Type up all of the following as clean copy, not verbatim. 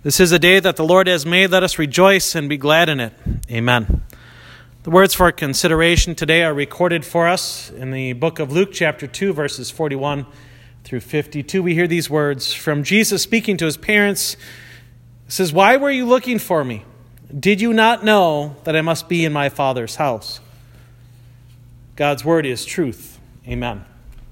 This is a day that the Lord has made. Let us rejoice and be glad in it. Amen. The words for consideration today are recorded for us in the book of Luke, chapter 2, verses 41 through 52. We hear these words from Jesus speaking to his parents. He says, "Why were you looking for me? Did you not know that I must be in my Father's house?" God's word is truth. Amen.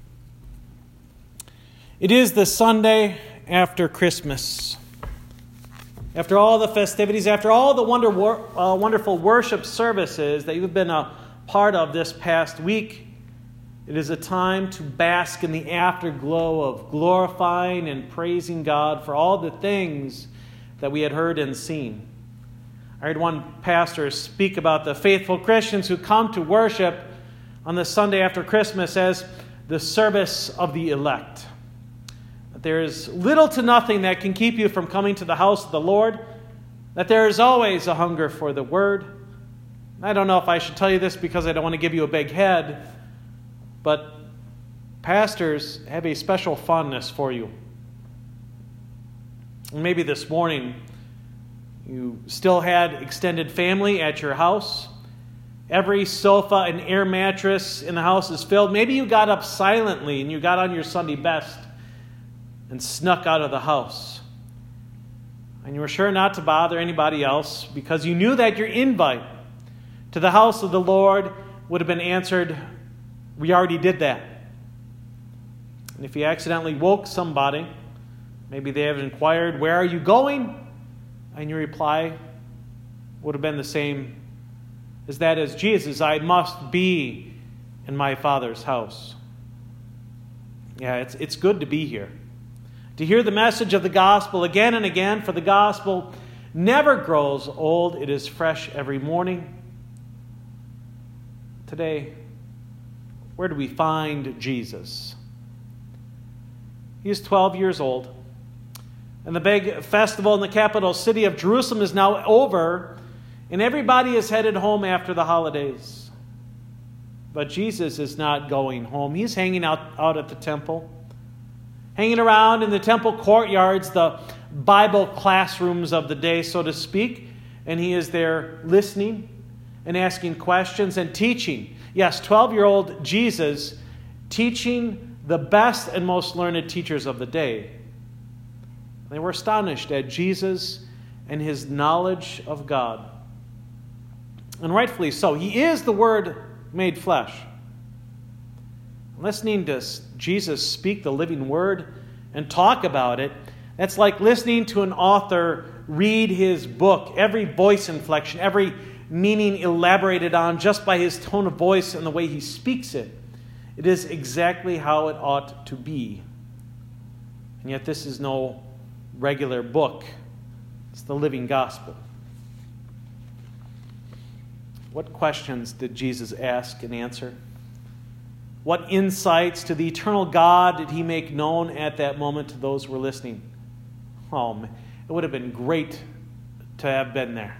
It is the Sunday after Christmas. After all the festivities, after all the wonderful worship services that you've been a part of this past week, it is a time to bask in the afterglow of glorifying and praising God for all the things that we had heard and seen. I heard one pastor speak about the faithful Christians who come to worship on the Sunday after Christmas as the service of the elect. There is little to nothing that can keep you from coming to the house of the Lord, that there is always a hunger for the Word. I don't know if I should tell you this because I don't want to give you a big head, but pastors have a special fondness for you. And maybe this morning you still had extended family at your house. Every sofa and air mattress in the house is filled. Maybe you got up silently and you got on your Sunday best and snuck out of the house. And you were sure not to bother anybody else because you knew that your invite to the house of the Lord would have been answered, "We already did that." And if you accidentally woke somebody, maybe they have inquired, "Where are you going?" And your reply would have been the same as that as Jesus, "I must be in my Father's house." Yeah, it's good to be here. To hear the message of the gospel again and again, for the gospel never grows old. It is fresh every morning. Today, where do we find Jesus? He is 12 years old. And the big festival in the capital city of Jerusalem is now over, and everybody is headed home after the holidays. But Jesus is not going home. He's hanging out at the temple, hanging around in the temple courtyards, the Bible classrooms of the day, so to speak. And he is there listening and asking questions and teaching. Yes, 12-year-old Jesus teaching the best and most learned teachers of the day. They were astonished at Jesus and his knowledge of God. And rightfully so. He is the Word made flesh. Listening to Jesus speak the living Word and talk about it, that's like listening to an author read his book. Every voice inflection, every meaning elaborated on just by his tone of voice and the way he speaks it. It is exactly how it ought to be. And yet this is no regular book. It's the living gospel. What questions did Jesus ask and answer? What insights to the eternal God did he make known at that moment to those who were listening? Oh, man, it would have been great to have been there.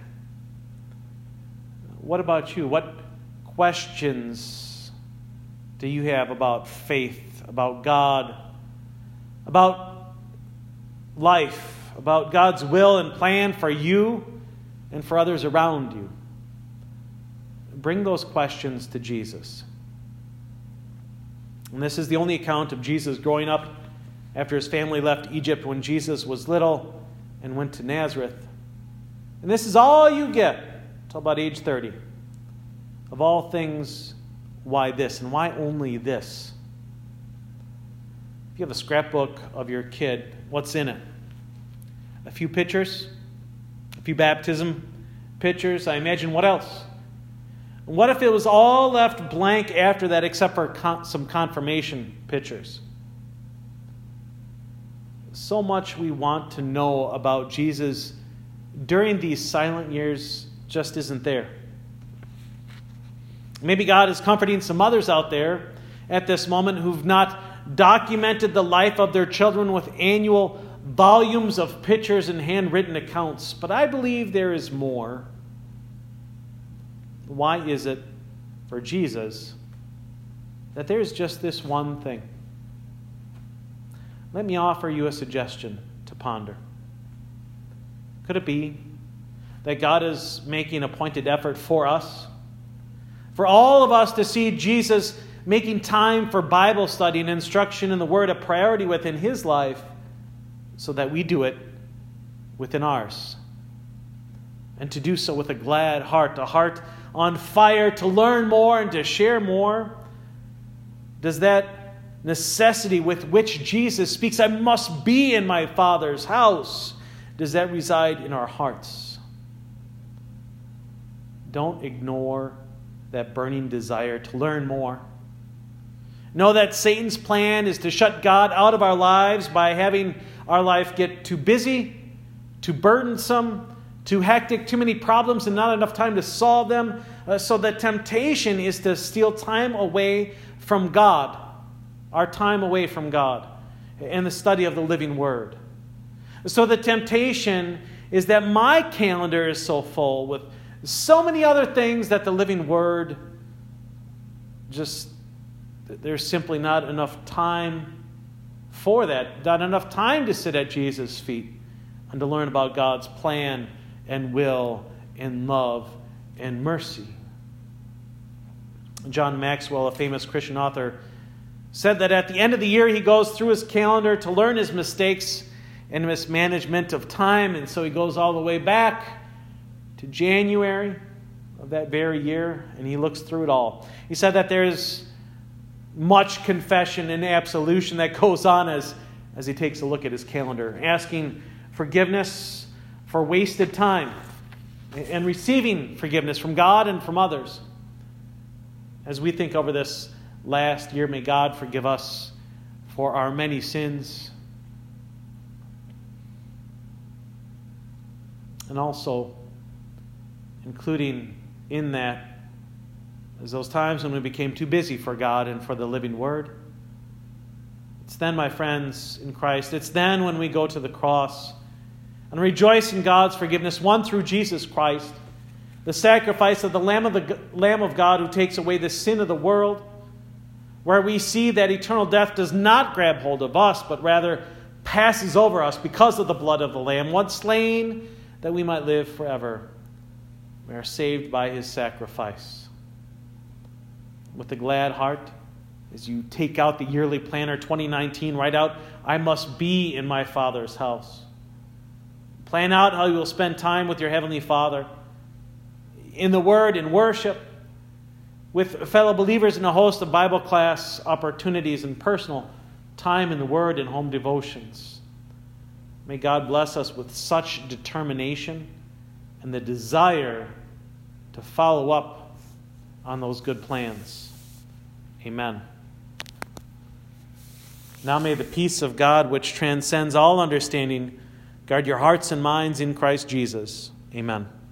What about you? What questions do you have about faith, about God, about life, about God's will and plan for you and for others around you? Bring those questions to Jesus. And this is the only account of Jesus growing up after his family left Egypt when Jesus was little and went to Nazareth. And this is all you get until about age 30. Of all things, why this? And why only this? If you have a scrapbook of your kid, what's in it? A few pictures? A few baptism pictures? I imagine what else? What if it was all left blank after that except for some confirmation pictures? So much we want to know about Jesus during these silent years just isn't there. Maybe God is comforting some mothers out there at this moment who've not documented the life of their children with annual volumes of pictures and handwritten accounts. But I believe there is more. Why is it for Jesus that there's just this one thing? Let me offer you a suggestion to ponder. Could it be that God is making a pointed effort for us? For all of us to see Jesus making time for Bible study and instruction in the Word a priority within His life, so that we do it within ours. And to do so with a glad heart, a heart on fire to learn more and to share more. Does that necessity with which Jesus speaks, I must be in my Father's house, does that reside in our hearts? Don't ignore that burning desire to learn more. Know that Satan's plan is to shut God out of our lives by having our life get too busy, too burdensome, too hectic, too many problems and not enough time to solve them. So the temptation is to steal time away from God, our time away from God, and the study of the living Word. So the temptation is that my calendar is so full with so many other things that the living Word there's simply not enough time for that, not enough time to sit at Jesus' feet and to learn about God's plan and will and love and mercy. John Maxwell, a famous Christian author, said that at the end of the year he goes through his calendar to learn his mistakes and mismanagement of time, and so he goes all the way back to January of that very year, and he looks through it all. He said that there's much confession and absolution that goes on as he takes a look at his calendar, asking forgiveness for wasted time and receiving forgiveness from God and from others. As we think over this last year, may God forgive us for our many sins. And also, including in that, is those times when we became too busy for God and for the living Word. It's then, my friends in Christ, it's then when we go to the cross and rejoice in God's forgiveness, won through Jesus Christ, the sacrifice of the Lamb of God who takes away the sin of the world, where we see that eternal death does not grab hold of us, but rather passes over us because of the blood of the Lamb, once slain that we might live forever. We are saved by His sacrifice. With a glad heart, as you take out the yearly planner 2019, write out, I must be in my Father's house. Plan out how you will spend time with your Heavenly Father, in the Word, in worship, with fellow believers in a host of Bible class opportunities and personal time in the Word and home devotions. May God bless us with such determination and the desire to follow up on those good plans. Amen. Now may the peace of God, which transcends all understanding, guard your hearts and minds in Christ Jesus. Amen.